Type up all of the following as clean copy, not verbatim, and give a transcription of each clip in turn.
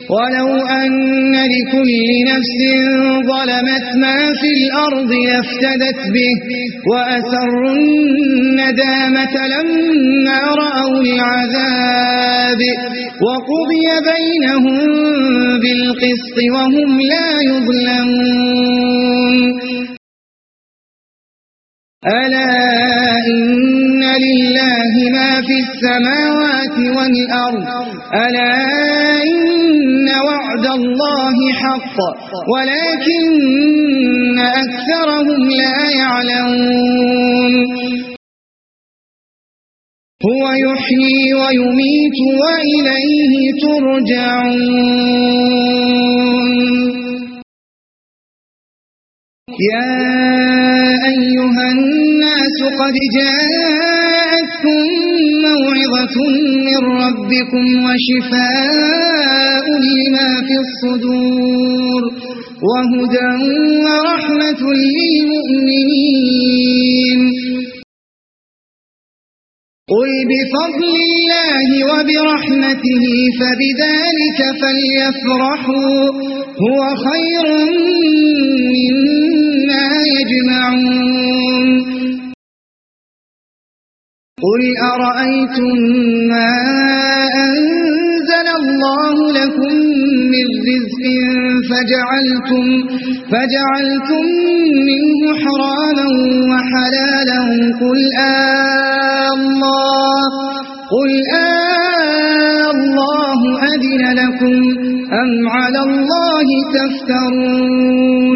ولو أن لكل نفس ظلمت ما في الأرض لافتدت به وأسروا الندامة لما رأوا العذاب وقضي بينهم بالقسط وهم لا يظلمون ألا إن لله ما في السماوات والأرض ألا إن وعد الله حق ولكن أكثرهم لا يعلمون هو يحيي ويميت وإليه ترجعون يا أيها الناس قد جاءتكم موعظة من ربكم وشفاء لما في الصدور وهدى ورحمة للمؤمنين قل بفضل الله وبرحمته فبذلك فليفرحوا هو خير مما يجمعون قل أرأيتم ما أنزل الله لكم من رزق فجعلتم منه حراما وحلالا قل الله أذن لكم أم على الله تفترون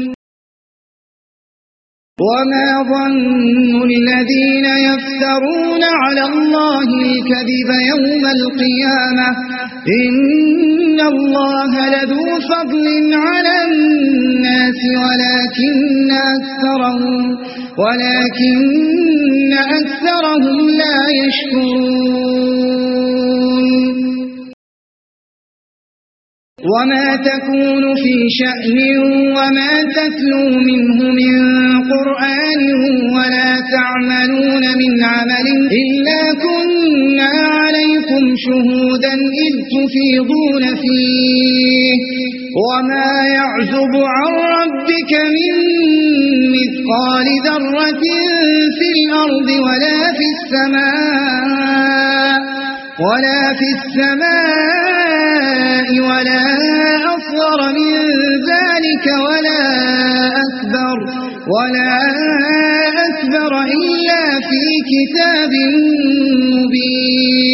وما ظن الذين يفترون على الله الكذب يوم القيامة إن الله لذو فضل على الناس ولكن أكثرهم لا يشكرون وما تكون في شأن وما تتلو منه من قرآن ولا تعملون من عمل إلا كنا عليكم شهودا إذ تفيضون فيه وما يعزب عن ربك من مثقال ذرة في الأرض ولا في السماء ولا أصغر من ذلك ولا أكبر إلا في كتاب مبين